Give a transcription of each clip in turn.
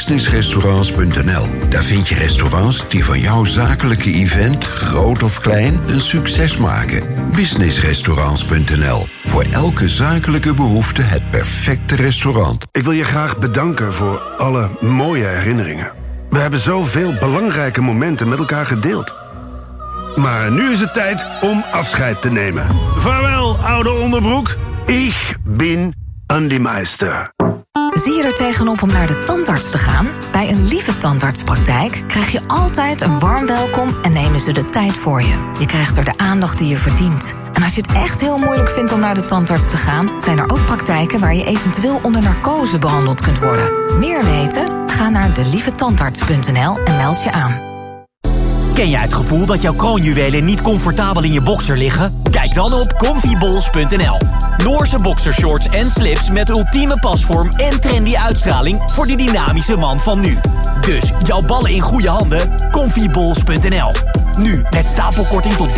businessrestaurants.nl. Daar vind je restaurants die van jouw zakelijke event, groot of klein, een succes maken. Businessrestaurants.nl. Voor elke zakelijke behoefte het perfecte restaurant. Ik wil je graag bedanken voor alle mooie herinneringen. We hebben zoveel belangrijke momenten met elkaar gedeeld. Maar nu is het tijd om afscheid te nemen. Vaarwel, oude onderbroek. Ik ben Andy Meister. Zie je er tegenop om naar de tandarts te gaan? Bij een Lieve Tandartspraktijk krijg je altijd een warm welkom en nemen ze de tijd voor je. Je krijgt er de aandacht die je verdient. En als je het echt heel moeilijk vindt om naar de tandarts te gaan, zijn er ook praktijken waar je eventueel onder narcose behandeld kunt worden. Meer weten? Ga naar delievetandarts.nl en meld je aan. Ken jij het gevoel dat jouw kroonjuwelen niet comfortabel in je boxer liggen? Kijk dan op comfyballs.nl. Noorse boxershorts en slips met ultieme pasvorm en trendy uitstraling voor de dynamische man van nu. Dus jouw ballen in goede handen? Comfyballs.nl. Nu met stapelkorting tot 30%.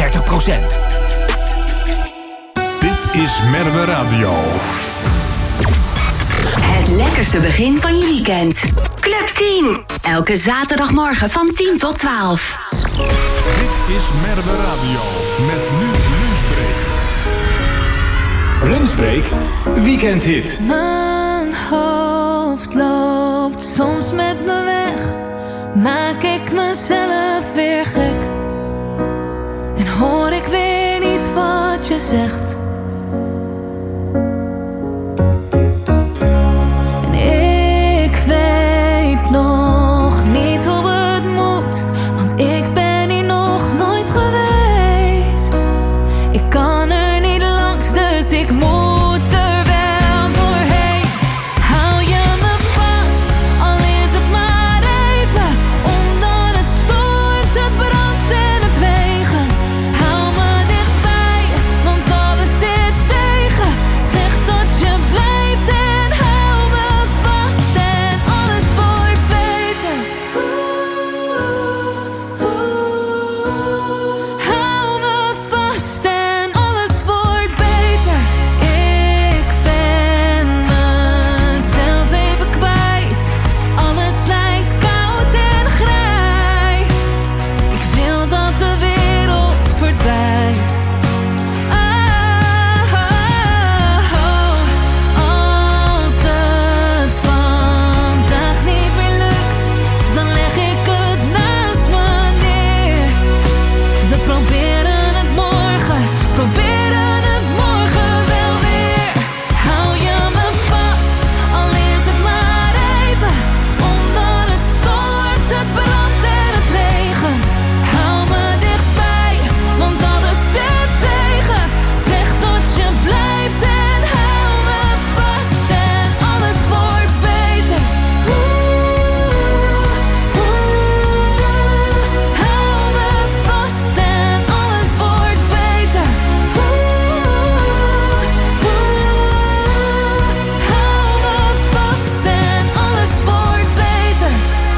Dit is Merwe Radio. Het lekkerste begin van je weekend. Club Team. Elke zaterdagmorgen van 10 tot 12. Dit is Merwe Radio. Met nu Lunchbreak. Lunchbreak. Weekendhit. Mijn hoofd loopt soms met me weg. Maak ik mezelf weer gek. En hoor ik weer niet wat je zegt. Nog niet hoe het moet, want ik ben hier nog nooit geweest. Ik kan er niet langs, dus ik moet er wel doorheen. Hou je me vast, al is het maar even, omdat het stormt, het brandt en het regent. Hou me dichtbij, want alles zit tegen. Zeg dat je blijft en hou me vast en alles wordt beter. Hou me vast en alles wordt beter. Ik ben mezelf even kwijt. Alles lijkt koud en grijs. Ik wil dat de wereld verdwijnt. Als het vandaag niet meer lukt, dan leg ik het naast me neer. We proberen het morgen wel weer. Hou je me vast, al is het maar even, omdat het stormt, het brandt en het regent. Hou me dichtbij, want alles zit tegen. Zeg dat je blijft en hou me vast en alles wordt beter. Hou me vast en alles wordt beter. Hou me vast en alles wordt beter.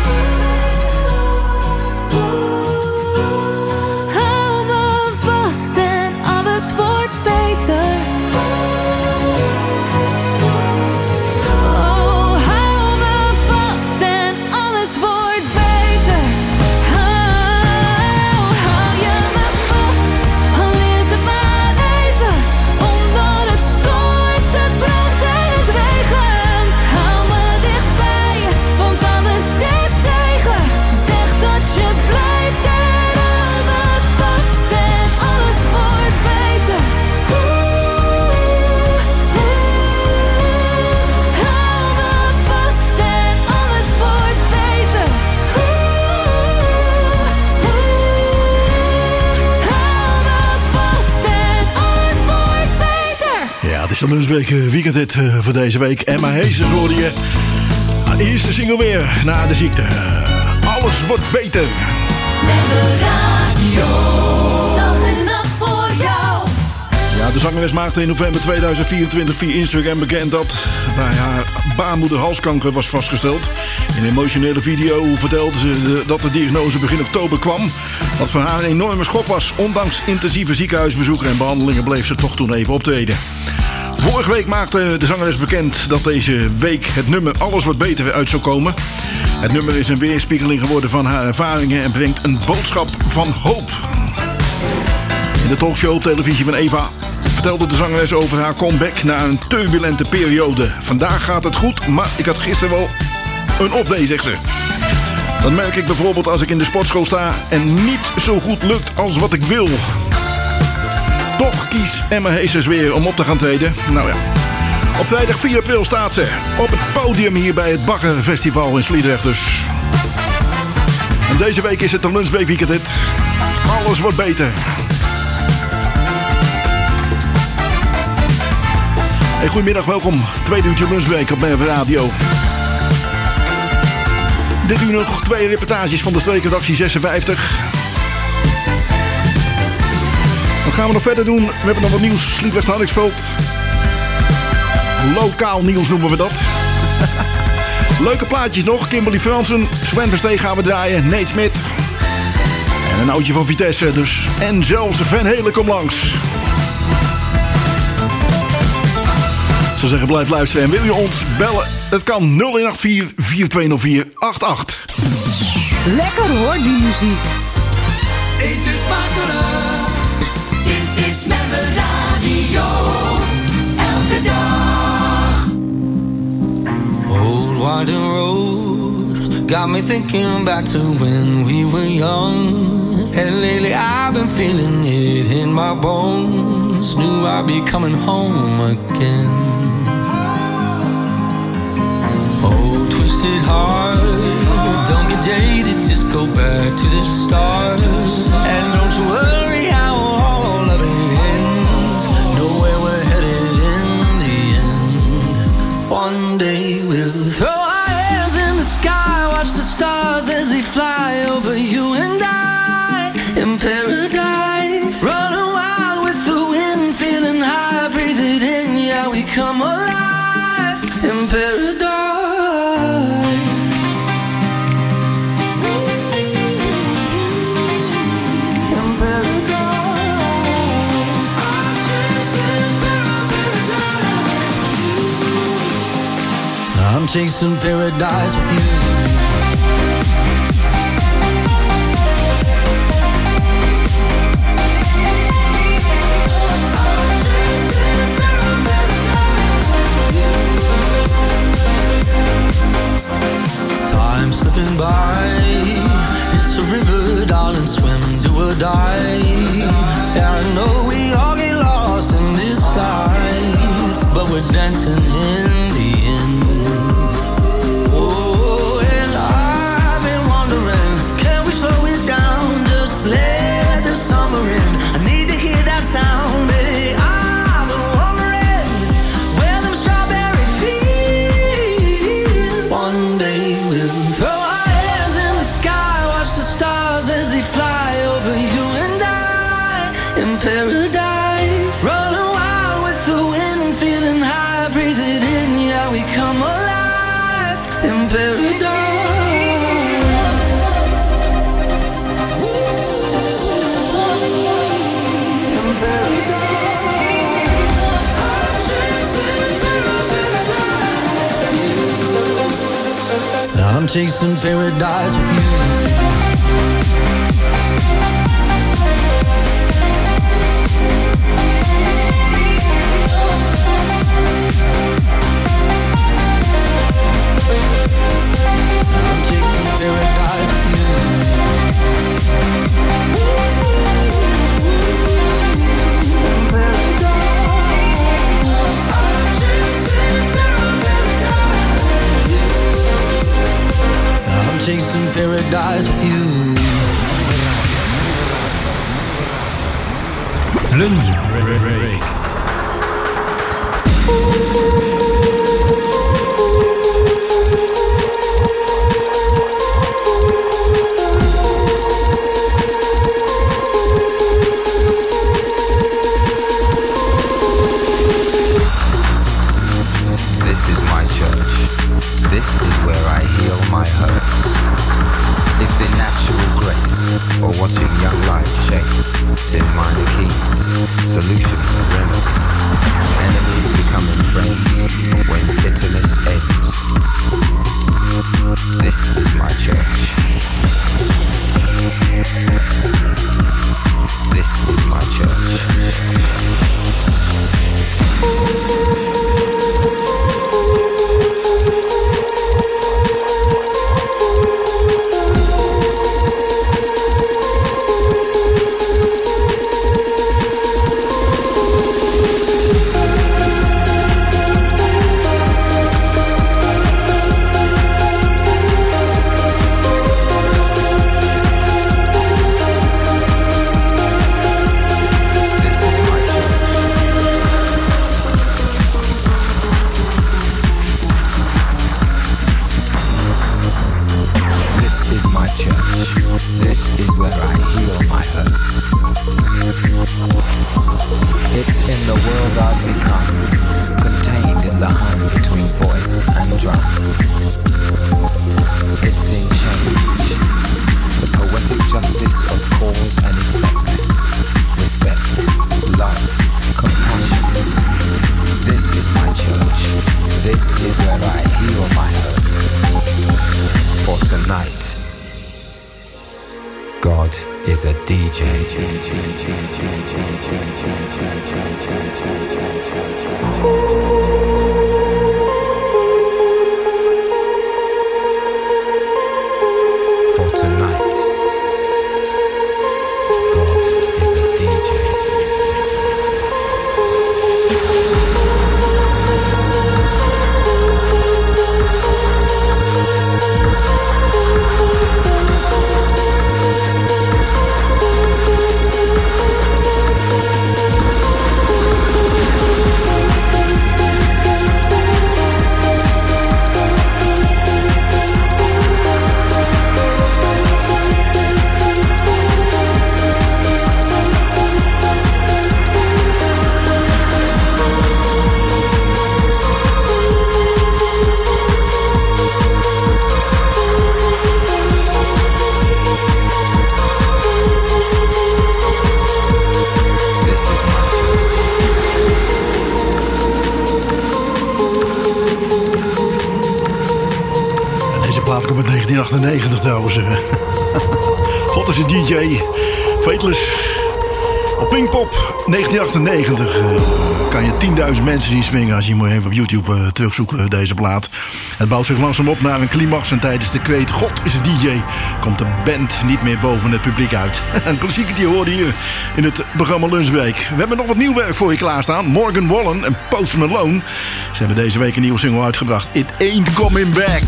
Hou me vast en alles wordt beter. Oh, hou me vast en alles wordt beter. Hou je me vast, al is het maar even, omdat het stormt, het brandt en het regent. Hou me dichtbij, want alles zit tegen. Zeg dat je blijft en hou me vast en alles wordt beter. Hou me vast en alles wordt beter. Hou me vast en alles wordt beter. Ja, het is de Lunchbreak weekendhit voor deze week. Emma Heesters hoorde je. Haar eerste single weer na de ziekte. Alles wordt beter. Dag en nacht voor jou. Ja, de zangeres maakte in november 2024 via Instagram bekend dat bij haar baarmoederhalskanker was vastgesteld. In een emotionele video vertelde ze dat de diagnose begin oktober kwam. Wat voor haar een enorme schok was. Ondanks intensieve ziekenhuisbezoeken en behandelingen bleef ze toch toen even optreden. Vorige week maakte de zangeres bekend dat deze week het nummer Alles wordt beter uit zou komen. Het nummer is een weerspiegeling geworden van haar ervaringen en brengt een boodschap van hoop. In de talkshow op televisie van Eva vertelde de zangeres over haar comeback na een turbulente periode. Vandaag gaat het goed, maar ik had gisteren wel een off-day, zegt ze. Dat merk ik bijvoorbeeld als ik in de sportschool sta en niet zo goed lukt als wat ik wil. Toch kies Emma Heesters weer om op te gaan treden. Nou ja, op vrijdag 4 april staat ze op het podium hier bij het Baggerfestival in Sliedrecht dus. En deze week is het de lunchbreak hit. Alles wordt beter. Hey, goedemiddag, welkom. Tweede uurtje lunchbreak op Merwe Radio. Dit uur nog 2 reportages van de streekredactie 56. Wat gaan we nog verder doen? We hebben nog wat nieuws. Sliedrecht Hardingsveld. Lokaal nieuws noemen we dat. Leuke plaatjes nog. Kimberly Fransen, Sven Versteeg gaan we draaien. Nate Smit. En een oudje van Vitesse dus. En zelfs Van Helen komt langs. Ik zou zeggen, blijf luisteren. En wil je ons bellen? Het kan 0184 4204 88. Lekker hoor, die muziek. Eet dus smakelijk. Dit is Merwe Radio. Elke dag. Old Winding Road got me thinking back to when we were young. And lately I've been feeling it in my bones. Knew I'd be coming home again. Twisted heart, don't get jaded, just go back to the start. And don't you worry how all of it ends. Know where we're headed in the end. One day we'll throw our hands in the sky, watch the stars as they fly over you and I. In paradise, running wild with the wind, feeling high, breathe it in, yeah, we come alive. In paradise. I'm chasing paradise with you. Time slipping by. It's a river, darling, swim, do or die. Yeah, I know we all get lost in this life, but we're dancing in the end. Let the summer in. I need to hear that sound. Hey, I've been wondering where them strawberry fields. One day we'll throw our hands in the sky, watch the stars as they fly over you and I. In paradise, running wild with the wind, feeling high, breathe it in, yeah, we come alive. In paradise. I'm chasing paradise with you. I'm chasing paradise with you. I'm chasing paradise with you. Lunch break. This is my church. This is where I heal my hurts. It's in natural grace, or watching young life shape. It's in minor keys, solutions and remedies. Enemies becoming friends when bitterness ends. This is my church. This is my church. plaat komt uit 1998 trouwens. God is een DJ. Fateless. Op Pinkpop 1998 kan je 10.000 mensen zien swingen als je moet even op YouTube terugzoeken deze plaat. Het bouwt zich langzaam op naar een climax en tijdens de kreet God is een DJ komt de band niet meer boven het publiek uit. Een klassieker die hoorde hier in het programma Lunchbreak. We hebben nog wat nieuw werk voor je klaarstaan. Morgan Wallen en Post Malone. Ze hebben deze week een nieuwe single uitgebracht. It Ain't Coming Back.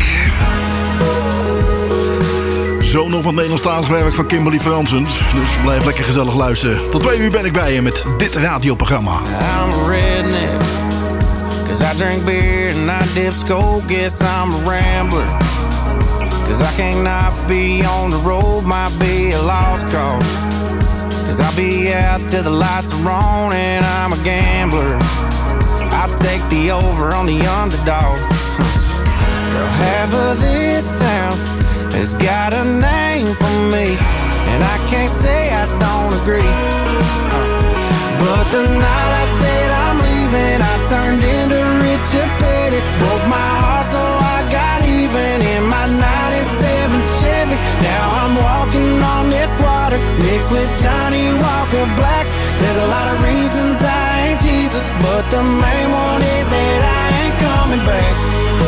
Zo nog wat Nederlandstalig werk van Kimberly Fransens. Dus blijf lekker gezellig luisteren. Tot 2 uur ben ik bij je met dit radioprogramma. I'm a redneck, cause I drink beer and I dip skull. Guess I'm a rambler, cause I can't not be on the road. Might be a lost cause, cause I'll be out till the lights are on. And I'm a gambler, I take the over on the underdog. Girl, half of this town has got a name for me, and I can't say I don't agree. But the night I said I'm leaving, I turned into Richard Petty. Broke my heart so I got even in my 97 Chevy. Now I'm walking on this water, mixed with Johnny Walker Black. There's a lot of reasons I ain't Jesus, but the main one is that I ain't coming back.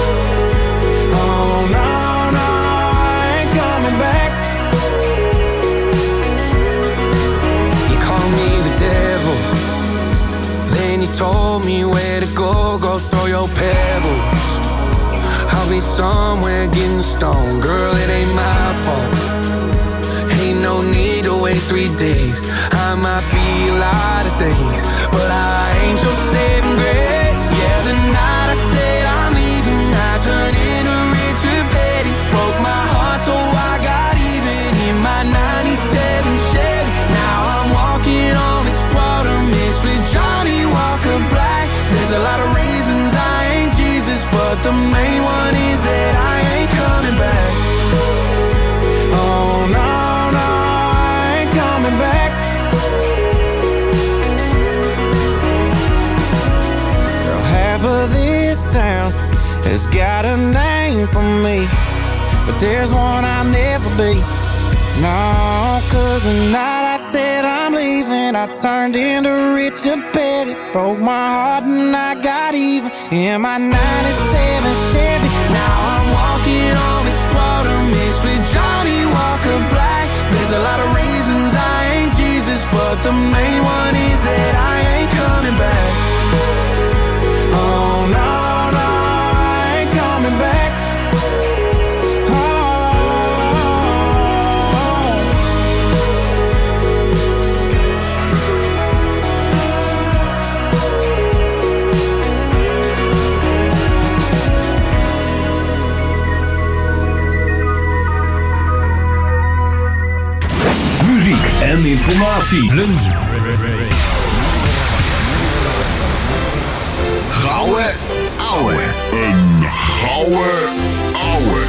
Oh no, back. You called me the devil, then you told me where to go. Go throw your pebbles, I'll be somewhere getting stoned. Girl, it ain't my fault, ain't no need to wait 3 days. I might be a lot of things, but I ain't your saving grace. Yeah, the night I said I'm leaving, I turned into Richard Petty. Broke my heart so I got even in my 97 Chevy. Now I'm walking on this water, mixed with Johnny Walker Black. There's a lot of reasons I ain't Jesus, but the main one is that I ain't coming back. Oh no, no, I ain't coming back. Girl, half of this town has got a name for me, but there's one I'll never be. No, cause the night I said I'm leaving, I turned into Richard Petty. Broke my heart and I got even in my 97 Chevy. Now I'm walking on this water mixed with Johnny Walker Black. There's a lot of reasons I ain't Jesus, but the main one is that I ain't coming back. Oh no, no, I ain't coming back. En informatie. Lunch. Gouden ouwe. Een gouden ouwe.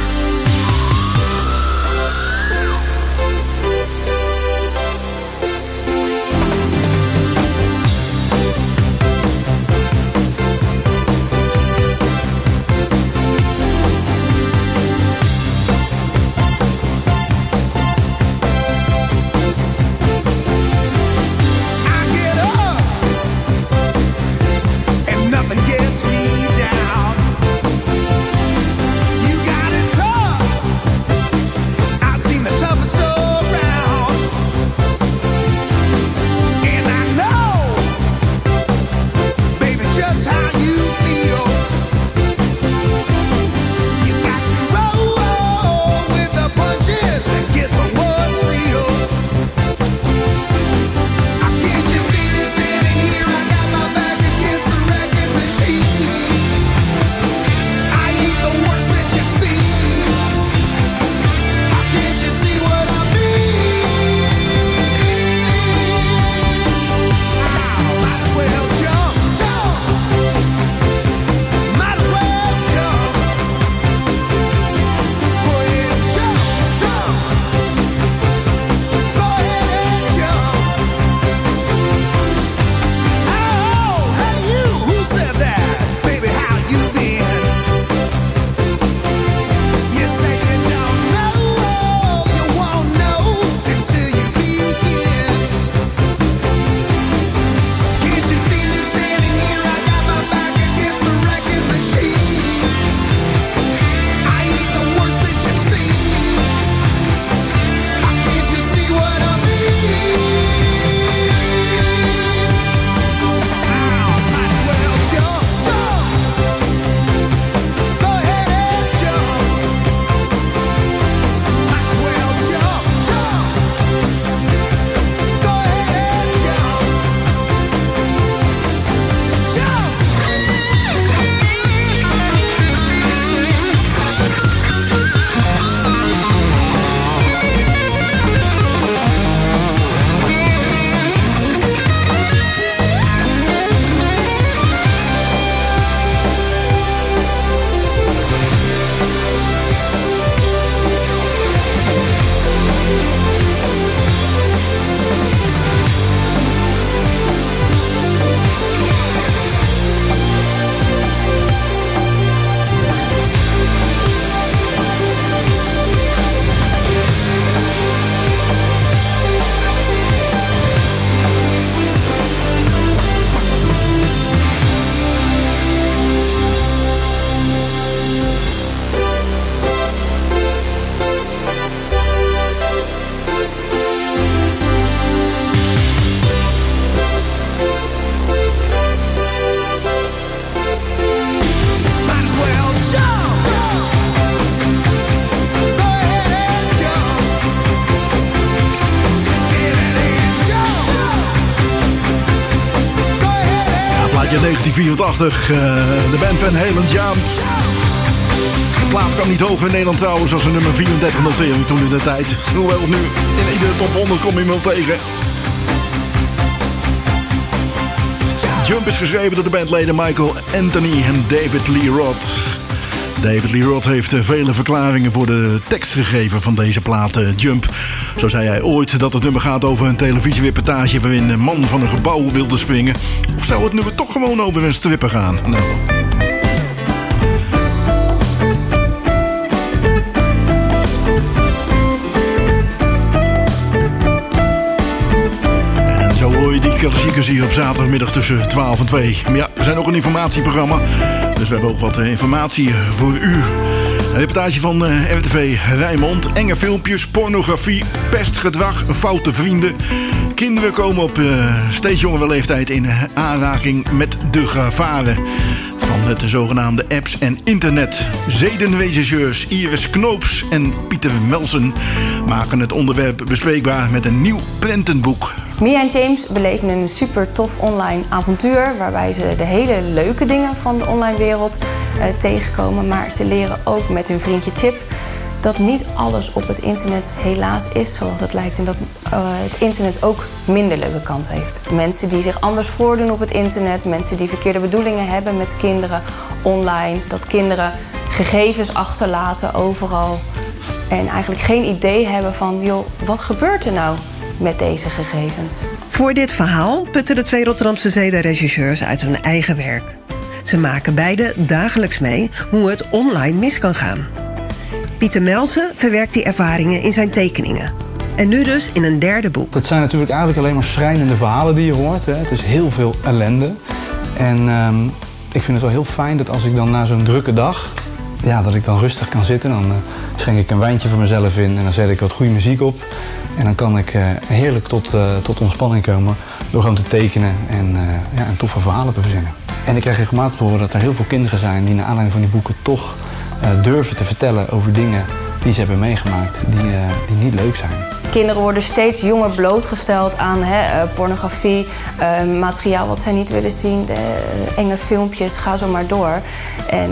uit 1984. De band Van Halen Jam. De plaat kwam niet hoog in Nederland trouwens als een nummer 34 notering toen in de tijd. Hoewel nu in iedere top 100 kom je hem wel tegen. Jump is geschreven door de bandleden Michael Anthony en David Lee Roth. David Lee Roth heeft vele verklaringen voor de tekst gegeven van deze plaat Jump. Zo zei hij ooit dat het nummer gaat over een televisiereportage waarin een man van een gebouw wilde springen. Of zou het nummer toch gewoon over een stripper gaan? Nou. klassiekers hier op zaterdagmiddag tussen 12 en 2. Maar ja, we zijn ook een informatieprogramma. Dus we hebben ook wat informatie voor u. Een reportage van RTV Rijnmond. Enge filmpjes, pornografie, pestgedrag, foute vrienden. Kinderen komen op steeds jongere leeftijd in aanraking met de gevaren van de zogenaamde apps en internet. Zedenregisseurs Iris Knoops en Pieter Melsen maken het onderwerp bespreekbaar met een nieuw prentenboek. Mia en James beleven een super tof online avontuur waarbij ze de hele leuke dingen van de online wereld tegenkomen. Maar ze leren ook met hun vriendje Chip dat niet alles op het internet helaas is zoals het lijkt. En dat het internet ook minder leuke kant heeft. Mensen die zich anders voordoen op het internet. Mensen die verkeerde bedoelingen hebben met kinderen online. Dat kinderen gegevens achterlaten overal. En eigenlijk geen idee hebben van, joh, wat gebeurt er nou met deze gegevens? Voor dit verhaal putten de 2 Rotterdamse zedenregisseurs uit hun eigen werk. Ze maken beide dagelijks mee hoe het online mis kan gaan. Pieter Melsen verwerkt die ervaringen in zijn tekeningen. En nu dus in een derde boek. Het zijn natuurlijk eigenlijk alleen maar schrijnende verhalen die je hoort. Hè. Het is heel veel ellende. En ik vind het wel heel fijn dat als ik dan na zo'n drukke dag, ja, dat ik dan rustig kan zitten. Dan schenk ik een wijntje voor mezelf in en dan zet ik wat goede muziek op. En dan kan ik heerlijk tot ontspanning komen door gewoon te tekenen en toffe verhalen te verzinnen. En ik krijg regelmatig te horen dat er heel veel kinderen zijn die naar aanleiding van die boeken toch durven te vertellen over dingen die ze hebben meegemaakt die niet leuk zijn. Kinderen worden steeds jonger blootgesteld aan pornografie, materiaal wat zij niet willen zien, enge filmpjes, ga zo maar door. En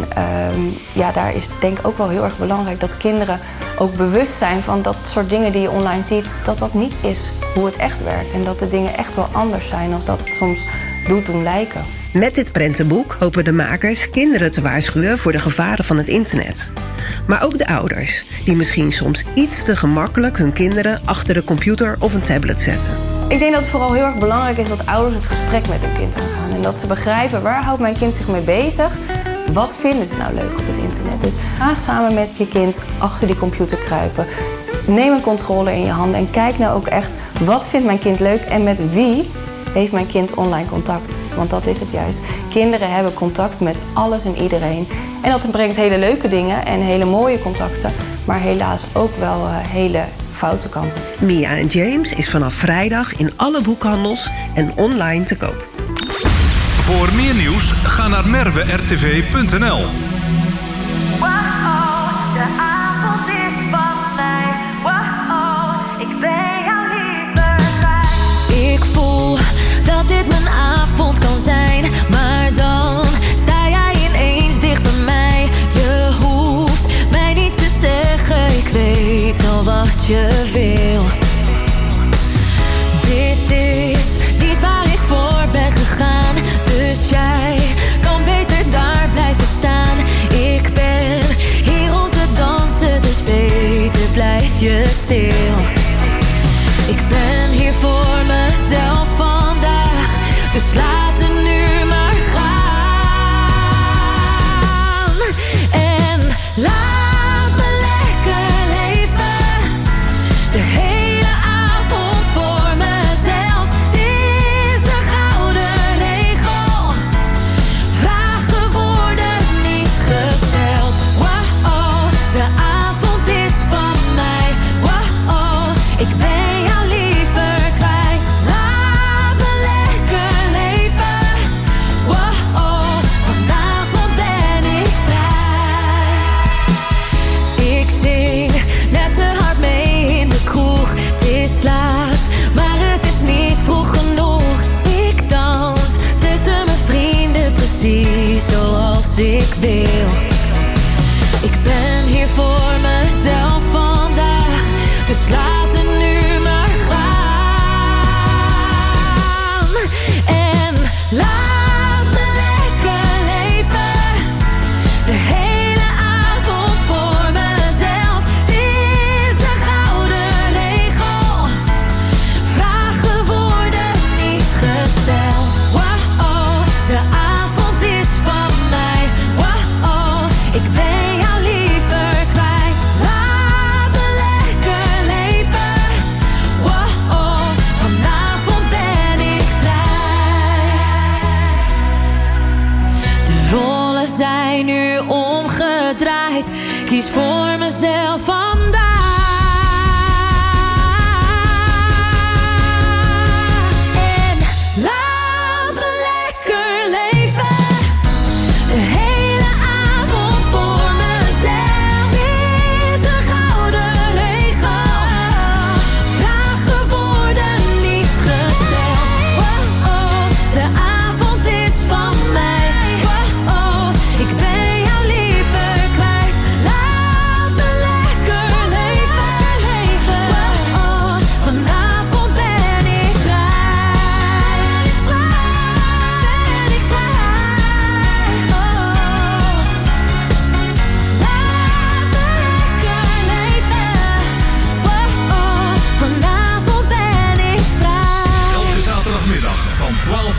daar is denk ik ook wel heel erg belangrijk dat kinderen ook bewust zijn van dat soort dingen die je online ziet, dat dat niet is hoe het echt werkt. En dat de dingen echt wel anders zijn dan dat het soms doet doen lijken. Met dit prentenboek hopen de makers kinderen te waarschuwen voor de gevaren van het internet. Maar ook de ouders, die misschien soms iets te gemakkelijk hun kinderen achter de computer of een tablet zetten. Ik denk dat het vooral heel erg belangrijk is dat ouders het gesprek met hun kind aangaan. En dat ze begrijpen, waar houdt mijn kind zich mee bezig? Wat vinden ze nou leuk op het internet? Dus ga samen met je kind achter die computer kruipen. Neem een controle in je handen en kijk nou ook echt, wat vindt mijn kind leuk en met wie heeft mijn kind online contact? Want dat is het juist. Kinderen hebben contact met alles en iedereen. En dat brengt hele leuke dingen en hele mooie contacten. Maar helaas ook wel hele foute kanten. Mia en James is vanaf vrijdag in alle boekhandels en online te koop. Voor meer nieuws ga naar merwertv.nl. Ik voel dat dit mijn avond kan zijn, maar dan sta jij ineens dicht bij mij. Je hoeft mij niets te zeggen, ik weet al wat je wil. Dit is niet waar ik voor ben gegaan, dus jij kan beter daar blijven staan. Ik ben hier om te dansen, dus beter blijf je stil. Ik ben hier voor mezelf vandaag, dus laat het nu maar gaan. En laat me lekker leven, de hele avond voor mezelf. Het is een gouden regel, vragen worden niet gesteld. Wow, de avond is van mij. Wow, ik ben maar het is niet vroeg genoeg. Ik dans tussen mijn vrienden precies zoals ik wil. Ik ben hier voor mezelf vandaag, dus laat het nu maar gaan. En laat me lekker leven, de hele avond voor mezelf. Het is een gouden regel, vragen worden niet gesteld. Wow, de avond is van mij. Wow,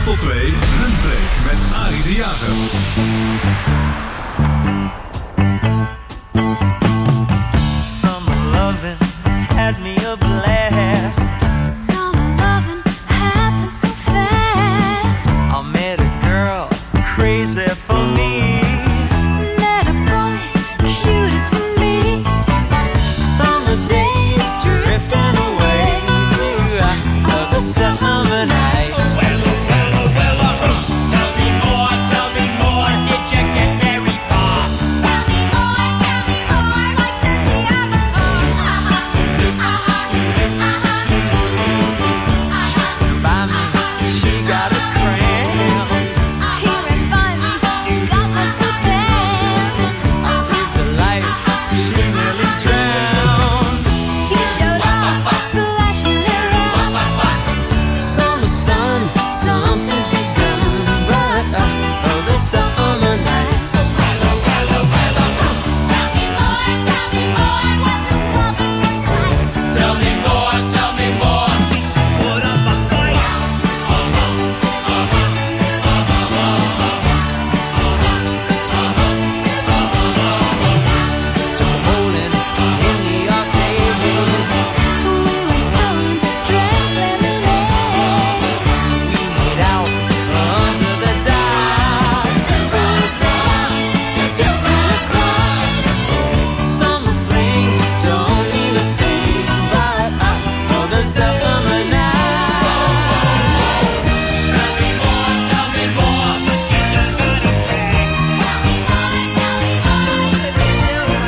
tot 2, Lunchbreak met Arie de Jager. Summer loving had me a blast. Summer loving happened so fast. I met a girl crazy for me. Met a boy cute as can be. Summer days drifting away to other summer nights. Tell me more, did you get very far? Tell me more, like does he have a car? She stood by me, she got a cramp. He ran by me, got me so damn. I saved her life, she nearly drowned. He showed up, splashing around. Summer sun, something's begun, but other summer nights. Tell me more, did you put up a fight? Bowling in the arcade room. We went strolling, drank lemonade. We made out under the dock. Boys down, tiptoed across. Summer fling don't mean a thing, but other summer nights. Tell me more, but you look good at that. Tell me more, 'cause your silver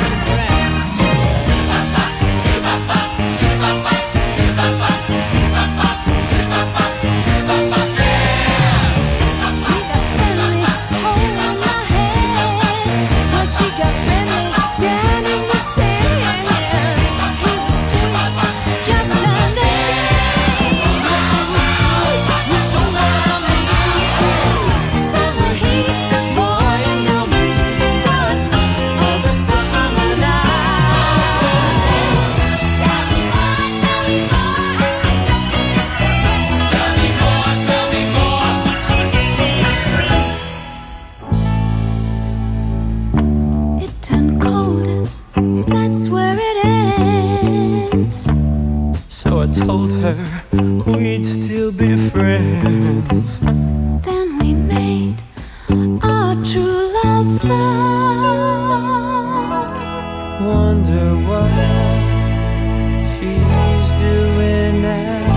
She got friendly, down in the sand. He was sweet, just under 10. She was good with the love me. Summer heat, boy, and girl meet, but other summer nights. Tell me more, put your name in the ring. It turned cold, that's where it ends. So I told her we'd still be friends. Then we made our true love vow. Wonder what she's doing now.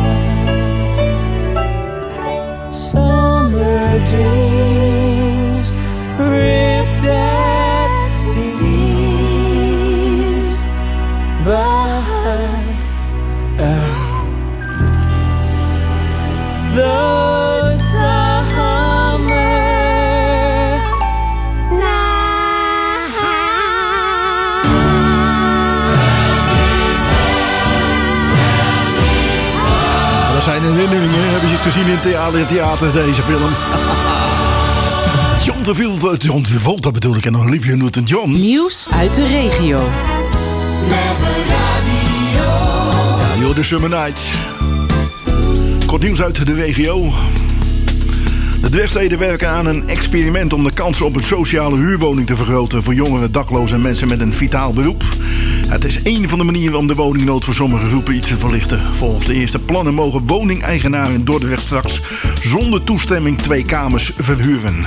Summer dreams ripped at seams, but the summer Dat zijn herinneringen. Hebben ze het gezien in theaters, deze film? John Travolta bedoel ik, en Olivia Newton-John. Nieuws uit de regio. Ja, de Summer Nights. Kort nieuws uit de regio. De Dwergsteden werken aan een experiment om de kansen op een sociale huurwoning te vergroten voor jongeren, daklozen en mensen met een vitaal beroep. Het is één van de manieren om de woningnood voor sommige groepen iets te verlichten. Volgens de eerste plannen mogen woningeigenaren in Dordrecht straks zonder toestemming 2 kamers verhuren.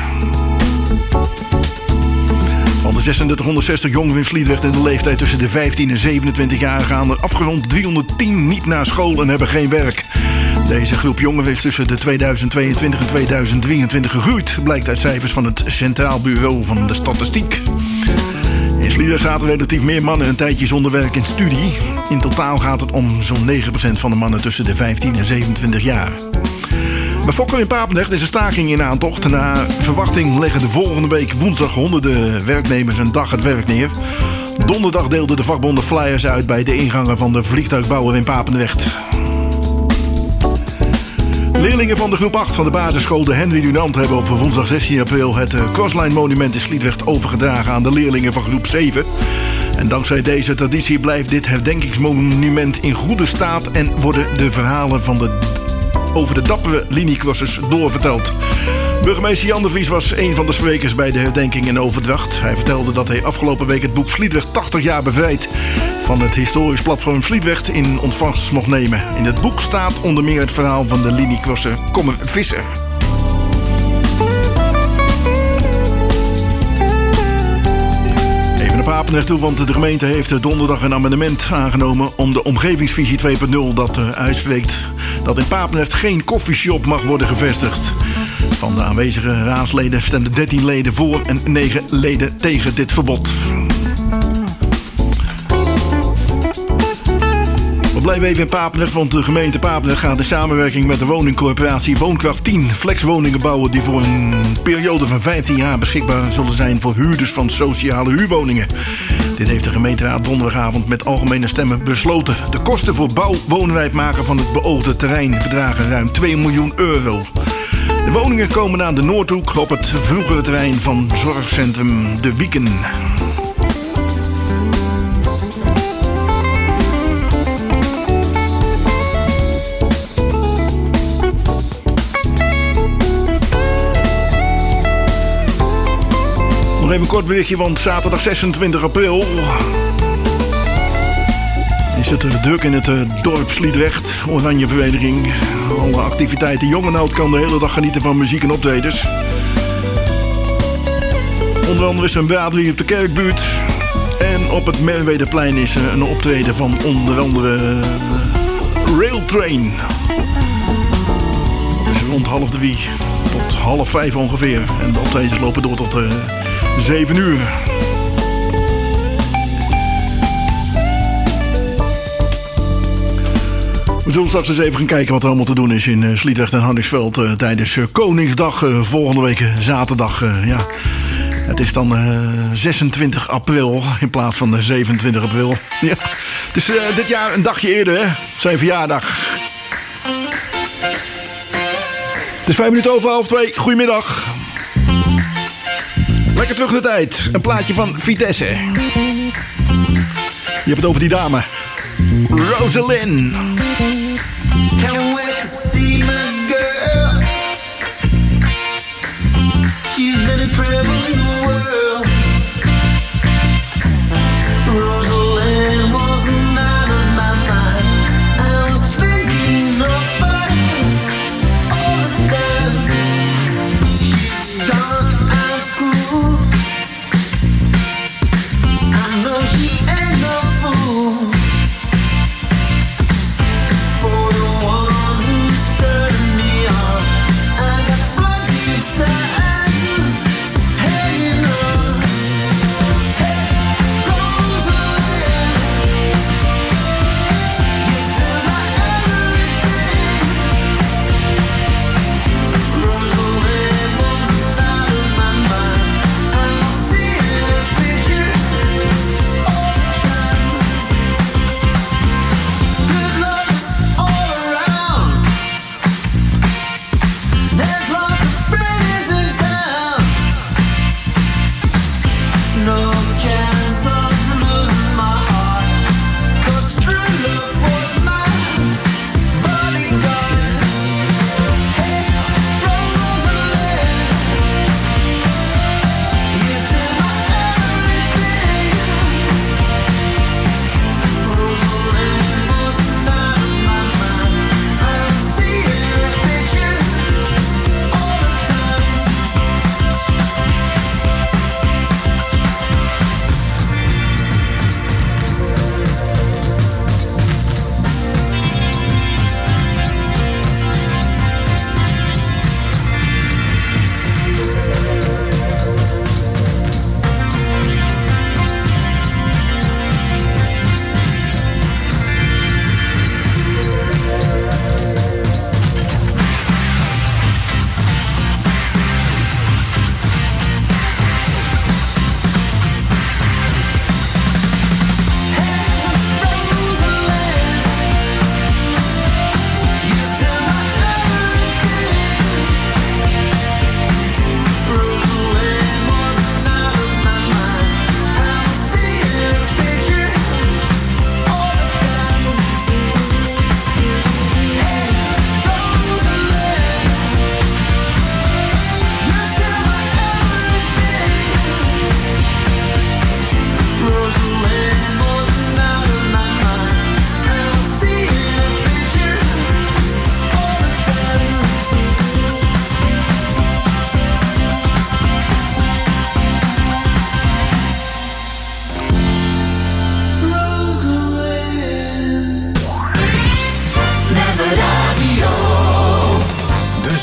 Van de 3660 jongeren in Sliedrecht in de leeftijd tussen de 15 en 27 jaar gaan er afgerond 310 niet naar school en hebben geen werk. Deze groep jongeren is tussen de 2022 en 2023 gegroeid, blijkt uit cijfers van het Centraal Bureau van de Statistiek. In Sliedrecht zaten relatief meer mannen een tijdje zonder werk en studie. In totaal gaat het om zo'n 9% van de mannen tussen de 15 en 27 jaar. Bij Fokker in Papendrecht is een staking in aantocht. Na verwachting leggen de volgende week woensdag honderden werknemers een dag het werk neer. Donderdag deelden de vakbonden flyers uit bij de ingangen van de vliegtuigbouwer in Papendrecht. Leerlingen van de groep 8 van de basisschool de Henry Dunant hebben op woensdag 16 april het Crossline Monument in Sliedrecht overgedragen aan de leerlingen van groep 7. En dankzij deze traditie blijft dit herdenkingsmonument in goede staat en worden de verhalen van de over de dappere liniecrossers doorverteld. Burgemeester Jan de Vries was een van de sprekers bij de herdenking in Overdracht. Hij vertelde dat hij afgelopen week het boek Sliedrecht 80 jaar bevrijd van het historisch platform Sliedrecht in ontvangst mocht nemen. In het boek staat onder meer het verhaal van de liniecrosser Kommer Visser. Even naar Papendrecht toe, want de gemeente heeft donderdag een amendement aangenomen om de omgevingsvisie 2.0 dat uitspreekt dat in Papendrecht geen koffieshop mag worden gevestigd. Van de aanwezige raadsleden stemden 13 leden voor en 9 leden tegen dit verbod. We blijven even in Papendrecht, want de gemeente Papendrecht gaat in samenwerking met de woningcorporatie Woonkracht 10 flexwoningen bouwen die voor een periode van 15 jaar beschikbaar zullen zijn voor huurders van sociale huurwoningen. Dit heeft de gemeenteraad donderdagavond met algemene stemmen besloten. De kosten voor bouw-woonwijkmaken van het beoogde terrein bedragen ruim 2 miljoen euro. De woningen komen aan de Noordhoek op het vroegere terrein van zorgcentrum De Wieken. Nog even een kort berichtje, want zaterdag 26 april is het druk in het dorp Sliedrecht. Oranje Vereniging. Alle activiteiten. Jong en oud kan de hele dag genieten van muziek en optredens. Onder andere is er een braderie op de Kerkbuurt. En op het Merwedeplein is er een optreden van onder andere Railtrain. Dus rond 2:30 tot 4:30 ongeveer. En de optredens lopen door tot 7 uur. We zullen straks eens even gaan kijken wat er allemaal te doen is in Sliedrecht en Hardingsveld tijdens Koningsdag volgende week zaterdag. Ja. Het is dan 26 april in plaats van 27 april. Ja. Het is dit jaar een dagje eerder, hè? Zijn verjaardag. Het is 5 minuten over 1:30. Goedemiddag. Lekker terug de tijd. Een plaatje van Vitesse. Je hebt het over die dame. Rosalind. Can't wait to see my girl. She's been a traveling the world. Rosalind wasn't out of my mind. I was thinking of her all the time. She's gone out cool. I know she ain't no fool. For the one who's turning me on, I got plenty of time. Hey,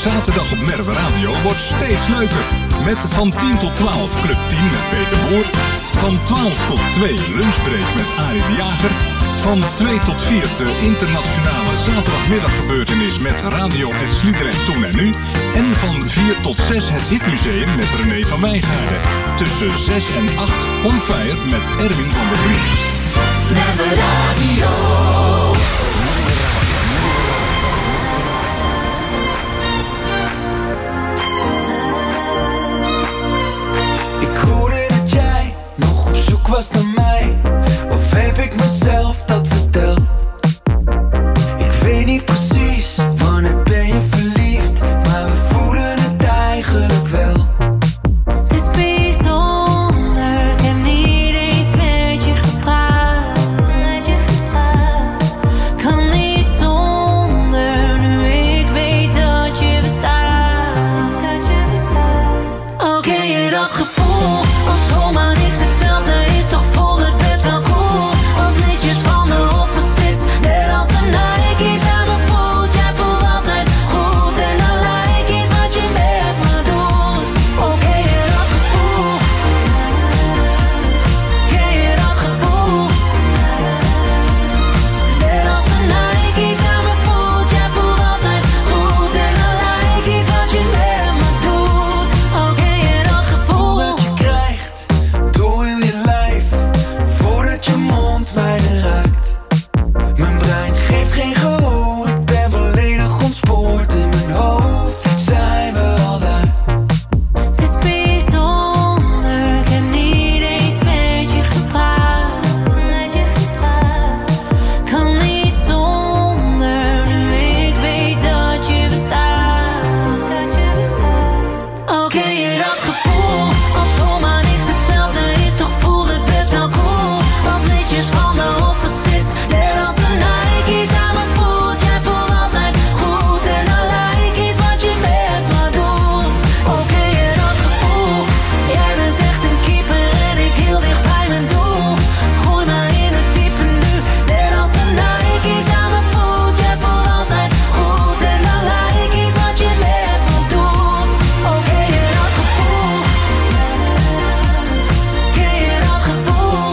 zaterdag op Merwe Radio wordt steeds leuker. Met van 10 tot 12 Club 10 met Peter Boer. Van 12 tot 2 lunchbreak met Arie de Jager. Van 2 tot 4 de internationale zaterdagmiddaggebeurtenis met Radio Het Sliedrecht Toen en Nu. En van 4 tot 6 het Hitmuseum met René van Wijngaarden. Tussen 6 en 8 On Fire met Erwin van der Brink. Merwe Radio. Ik hoorde dat jij nog op zoek was naar mij. Of heb ik mezelf dat verteld? Ik weet niet precies wanneer ben je verliefd, maar we voelen het eigenlijk wel. Het is bijzonder, ik heb niet eens met je gepraat. Kan niet zonder, nu ik weet dat je bestaat. Oh, ken je dat gevoel? Als zomaar niks hetzelfde is, toch voelt het best wel cool. Als liedjes van de opposites, net als de Nike's aan me voelt. Jij voelt altijd goed en dan lijkt iets wat je met me doet. Oh, ken je dat gevoel? Ken je dat gevoel? Net als de Nike's aan me voelt. Jij voelt altijd goed en dan lijkt iets wat je met me doet. Oh, ken je dat gevoel? Dat je krijgt door heel je lijf, voordat je mond mij raakt. Mijn brein geeft geen gehoor, ik ben volledig ontspoord. In mijn hoofd zijn we al daar. Het is bijzonder, ik heb niet eens met je gepraat. Kan niet zonder, nu ik weet dat je bestaat. Oh, ken je dat gevoel? Als zomaar niks hetzelfde is, toch voelt het best wel cool. Als liedjes van de opposites, net als de Nike's aan me voelt. Jij voelt altijd goed en dan lijkt iets wat je met me doet. Oh, ken je dat gevoel? Jij bent echt een keeper en ik heel dicht bij mijn doel. Gooi me in het diepe nu, net als de Nike's aan me voelt. Jij voelt altijd goed en dan lijkt iets wat je met me doet. Oh, ken je dat gevoel? Ken je dat gevoel?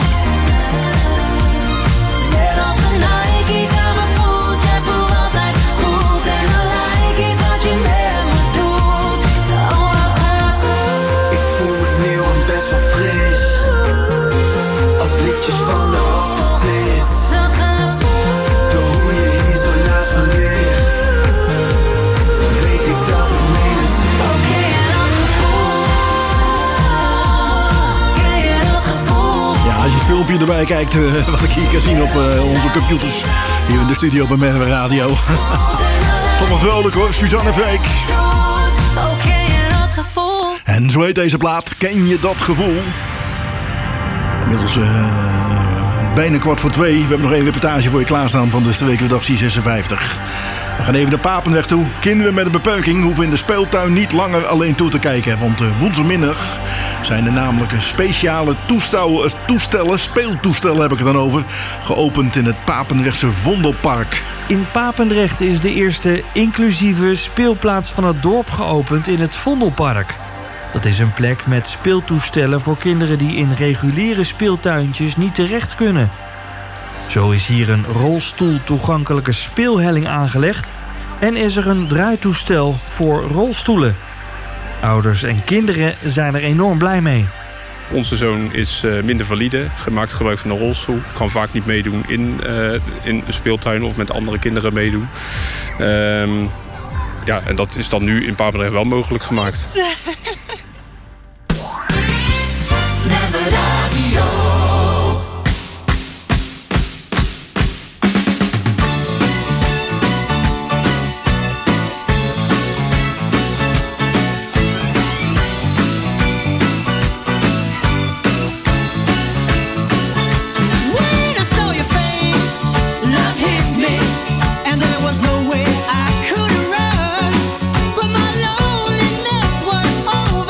Net als de Nike's aan me voelt. Jij voelt altijd goed en dan lijkt iets wat je met me doet. Oh, wat gaaf. Ik voel me nieuw en best wel fris, als liedjes van de opposites. Zo gaaf. Door hoe je hier zo naast me ligt, weet ik dat het mede zit. Oh, ken je dat gevoel? Ken je dat gevoel? Ja, als je het filmpje erbij kijkt, wat ik hier kan zien op onze computers. Hier in de studio bij Merwe Radio. Toch wel vrolijk hoor, Suzanne Freek. Oh, ken je dat gevoel? En zo heet deze plaat, Ken je dat gevoel? Inmiddels bijna 2:15. We hebben nog één reportage voor je klaarstaan van de weekredactie 56. We gaan even naar Papendrecht toe. Kinderen met een beperking hoeven in de speeltuin niet langer alleen toe te kijken. Want woensdagmiddag zijn er namelijk speciale speeltoestellen heb ik het dan over, geopend in het Papendrechtse Vondelpark. In Papendrecht is de eerste inclusieve speelplaats van het dorp geopend in het Vondelpark. Dat is een plek met speeltoestellen voor kinderen die in reguliere speeltuintjes niet terecht kunnen. Zo is hier een rolstoeltoegankelijke speelhelling aangelegd en is er een draaitoestel voor rolstoelen. Ouders en kinderen zijn er enorm blij mee. Onze zoon is minder valide, gemaakt gebruik van een rolstoel. Kan vaak niet meedoen in de speeltuin of met andere kinderen meedoen. Ja, en dat is dan nu in Papendrecht wel mogelijk gemaakt. Oh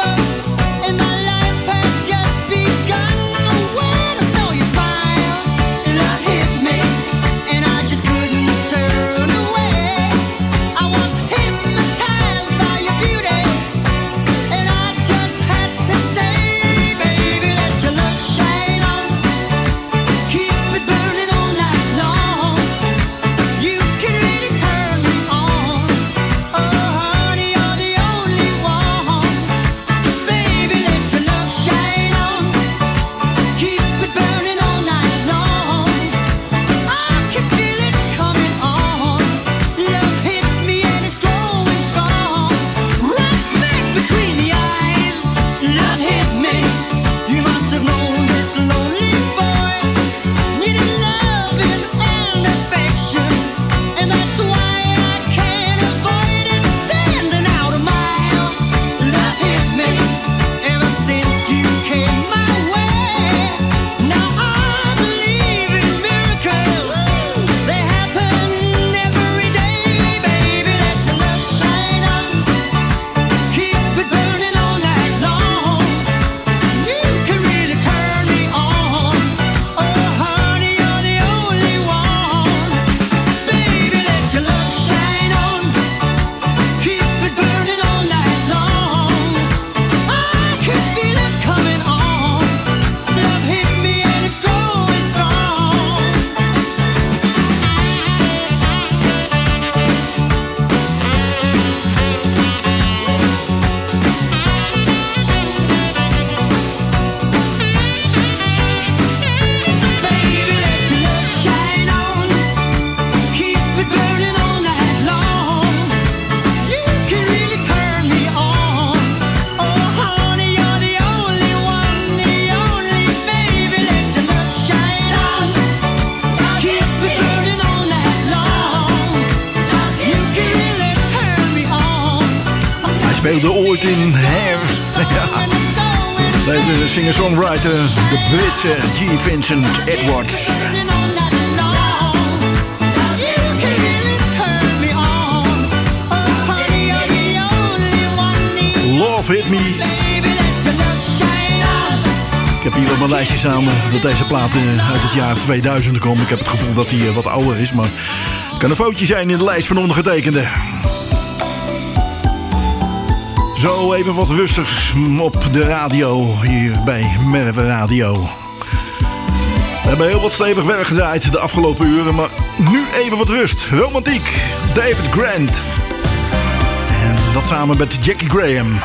speelde ooit in Hair. Ja. Deze singer-songwriter, de Britse G. Vincent Edwards. Love Hit Me. Ik heb hier op mijn lijstje staan dat deze plaat uit het jaar 2000 komt. Ik heb het gevoel dat hij wat ouder is, maar het kan een foutje zijn in de lijst van ondergetekende. Zo even wat rustigs op de radio hier bij Merwe Radio. We hebben heel wat stevig werk gedraaid de afgelopen uren, maar nu even wat rust. Romantiek, David Grant. En dat samen met Jackie Graham.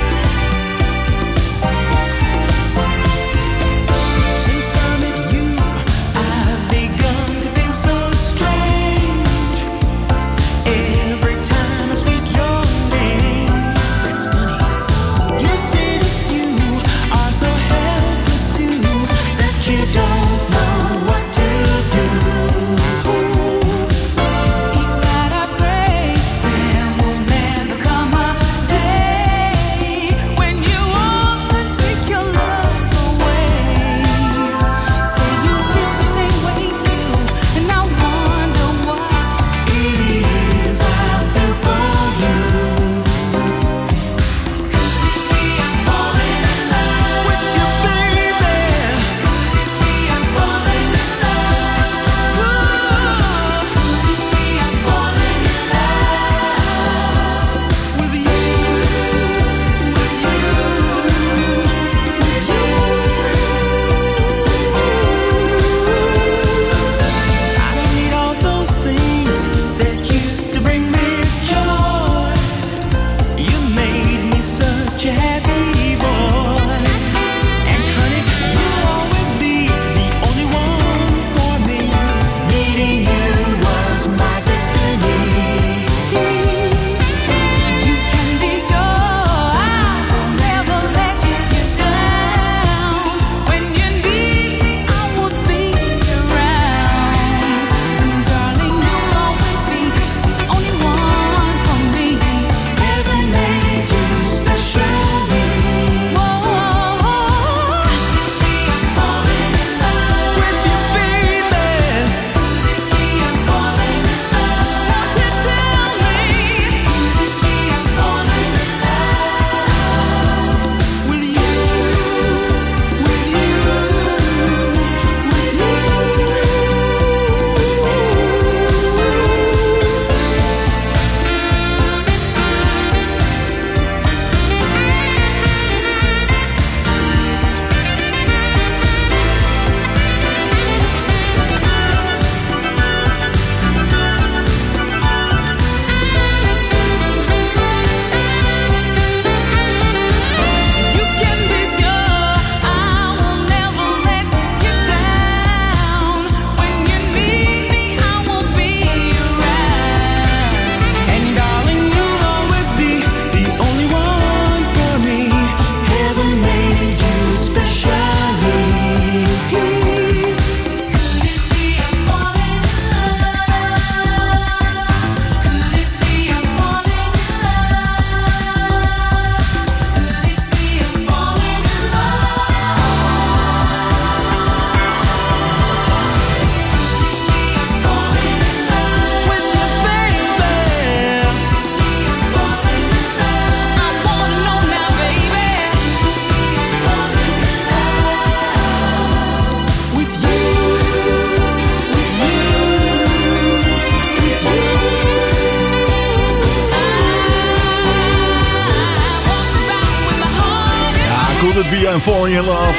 Could It Be I'm Falling in Love.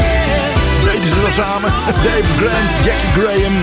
Deden ze dat samen? David Grant, Jackie Graham.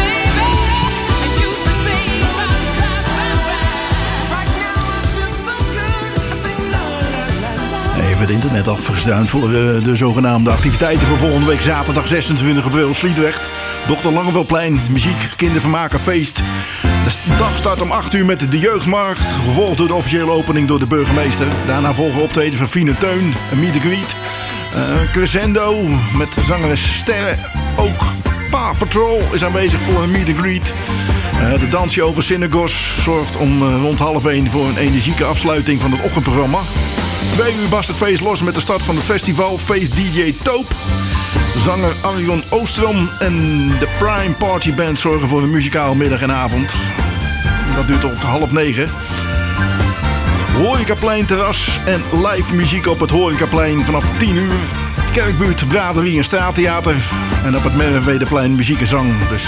Even het internet afgestaan voor de zogenaamde activiteiten voor volgende week zaterdag 26 april. Sliedrecht, Dr. Langeveld-plein, muziek, kindervermaken, feest. De dag start om 8 uur met de jeugdmarkt, gevolgd door de officiële opening door de burgemeester. Daarna volgen optredens van Fine Teun, een meet and greet. Crescendo met zangeres Sterren. Ook Paw Patrol is aanwezig voor een meet and greet. De dansje over Synagos zorgt om rond 12:30 voor een energieke afsluiting van het ochtendprogramma. 2 uur barst het feest los met de start van het festival. Feest DJ Toop, zanger Arjon Oostrom en de Prime Party Band zorgen voor een muzikaal middag en avond. Dat duurt tot 8:30. Horecaplein terras en live muziek op het Horecaplein vanaf 10 uur. Kerkbuurt, braderie en straattheater. En op het Merwedeplein muziek en zang. Dus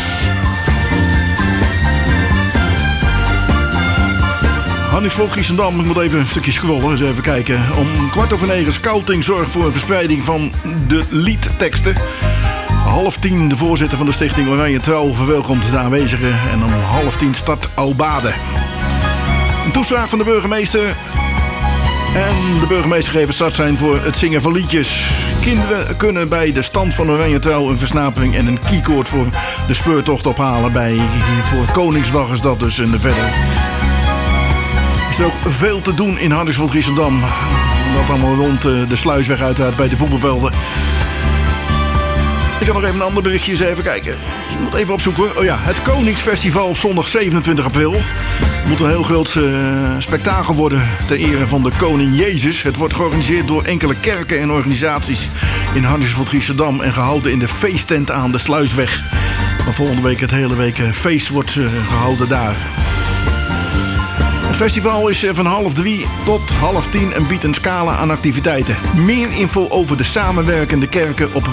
Hanningsveld, Giessendam, ik moet even een stukje scrollen, eens even kijken. Om 9:15 scouting zorgt voor een verspreiding van de liedteksten. 9:30 de voorzitter van de stichting Oranje Trouw verwelkomt de aanwezigen. En om 9:30 start Aubade. Een toespraak van de burgemeester. En de burgemeester geeft start zijn voor het zingen van liedjes. Kinderen kunnen bij de stand van Oranje Trouw een versnapering en een keycord voor de speurtocht ophalen. Voor Koningsdag is dat dus en verder. Er is ook veel te doen in Hardingsveld, Giessendam. Dat allemaal rond de Sluisweg uiteraard bij de voetbalvelden. Ik kan nog even een ander berichtje eens even kijken. Ik moet even opzoeken. Oh ja, het Koningsfestival op zondag 27 april. Het moet een heel groot spektakel worden ter ere van de Koning Jezus. Het wordt georganiseerd door enkele kerken en organisaties in Hardingsveld, Giessendam en gehouden in de feesttent aan de Sluisweg. Van volgende week het hele week feest wordt gehouden daar. Het festival is van 2:30 tot 2:30 en biedt een scala aan activiteiten. Meer info over de samenwerkende kerken op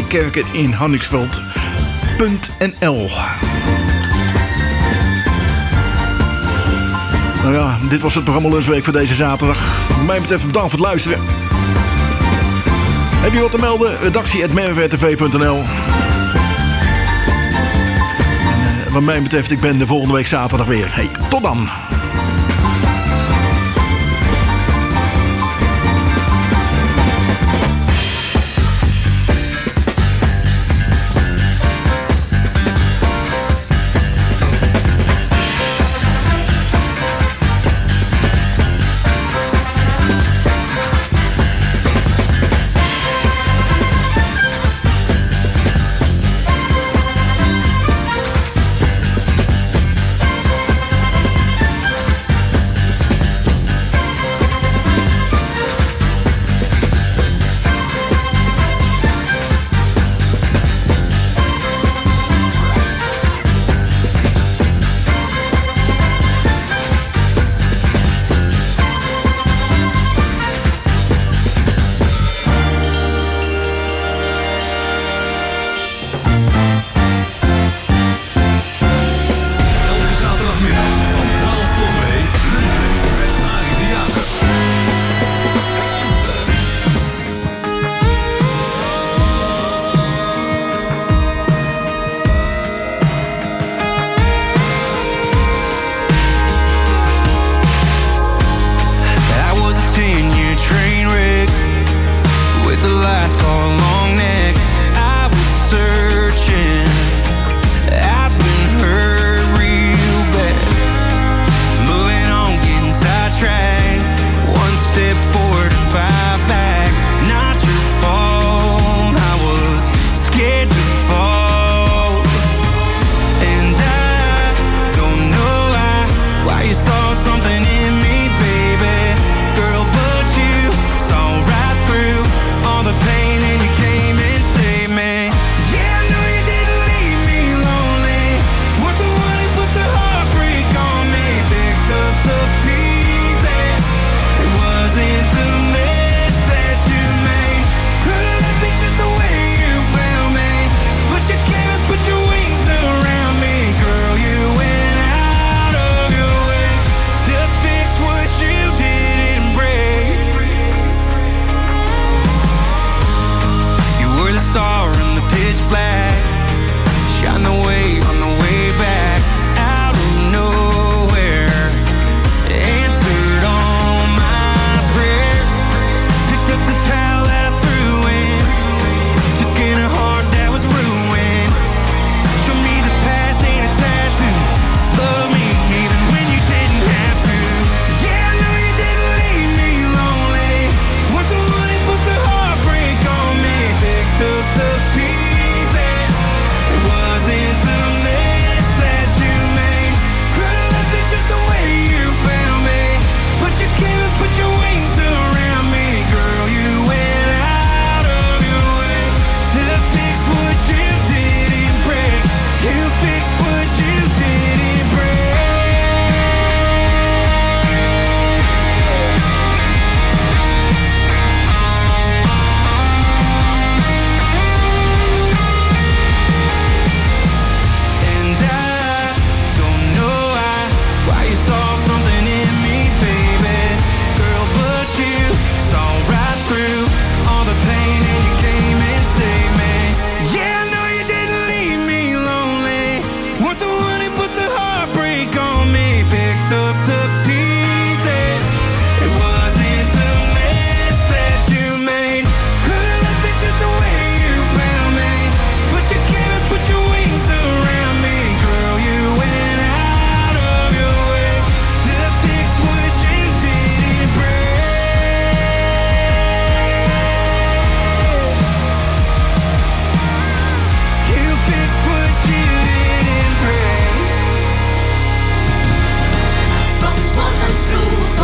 www.kerkeninhardingsveld.nl. Nou ja, dit was het programma Lunchbreak voor deze zaterdag. Wat mij betreft bedankt voor het luisteren. Heb je wat te melden? redactie@merwtv.nl. Wat mij betreft, ik ben de volgende week zaterdag weer. Hey, tot dan!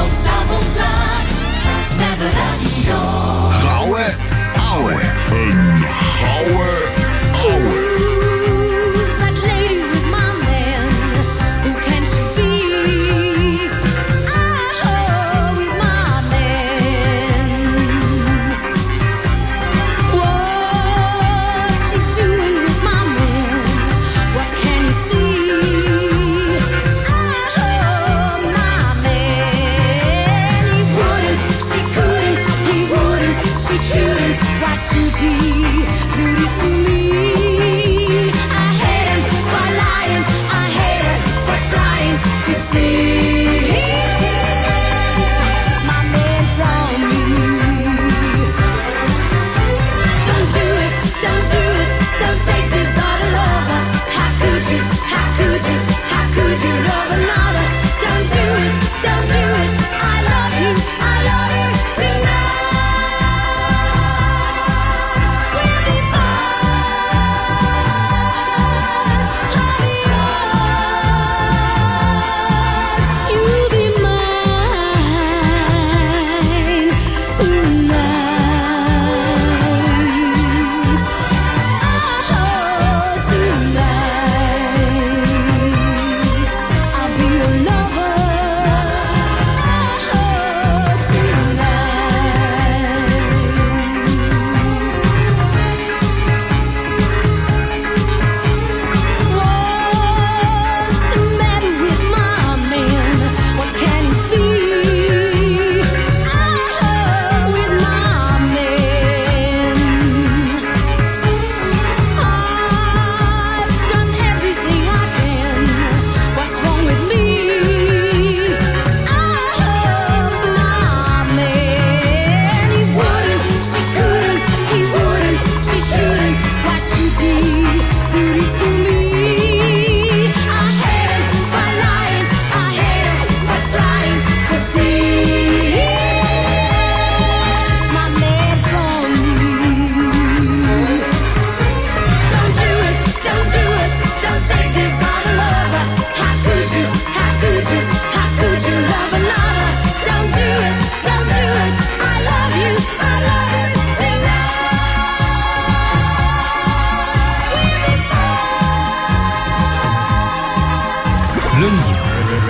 tot 's avonds laat. Naar de radio. Gouden ouwe. Een gouden ouwe.